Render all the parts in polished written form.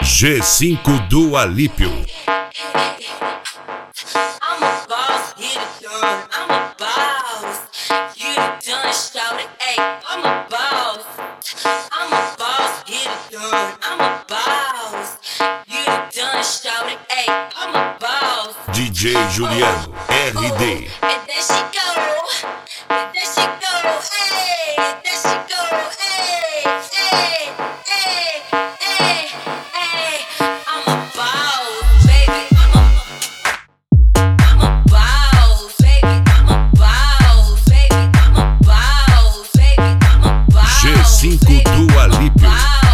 G5 do Alípio. DJ Juliano RD. G5 do Alípio.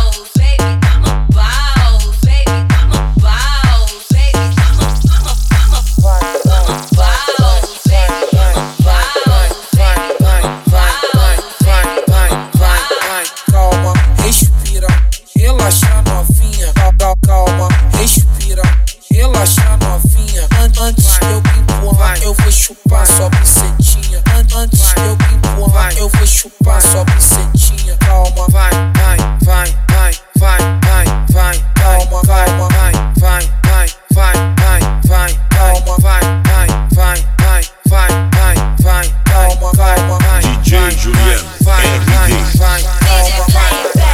Calma, respira, relaxa novinha. Calma, respira, relaxa novinha. Antes de eu empurrar, eu vou chupar sua bucetinha. Antes de eu empurrar, eu vou chupar sua bucetinha. Calma, vai, vai, vai, vai, vai, vai, vai. Calma, calma, vai, vai, vai, vai, vai, vai. Calma, vai, vai, vai, vai, vai, vai, vai. Calma, calma, vai. DJ Juliano RD. Vai, calma, vai.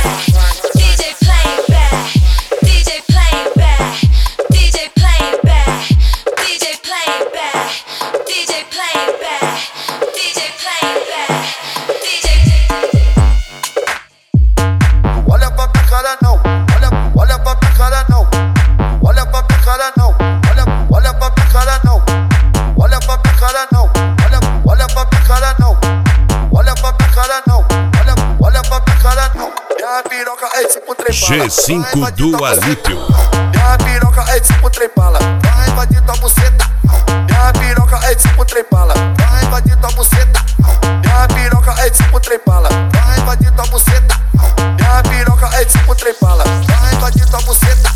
G5 do Alípio. Minha piroca é tipo trem bala, vai invadir tua buceta. Minha piroca é tipo trem bala, vai invadir tua buceta. Minha piroca é tipo trem bala, vai invadir tua buceta. Minha piroca é tipo trem bala, vai invadir tua buceta.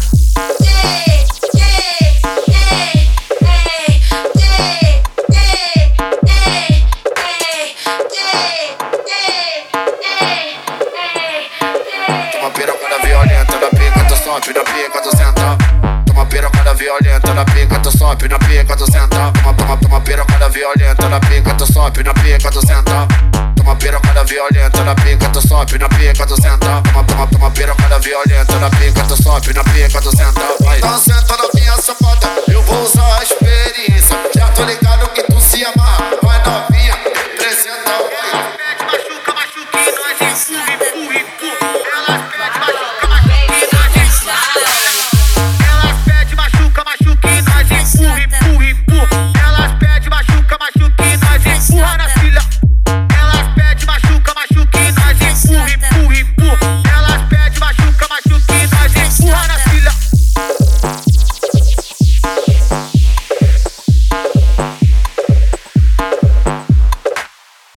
Toma pirocada violenta na pica, tu sobe na pica, tu senta. Toma pirocada violenta na pica, tu sobe na pica, tu senta. Toma pirocada violenta na pica, tu sobe na pica, tu senta. Toma pirocada violenta na pica, tu sobe na pica, tu senta. Toma pirocada violenta na pica, tu sobe na pica, tu senta. Então senta na minha safada, eu vou usar a experiência.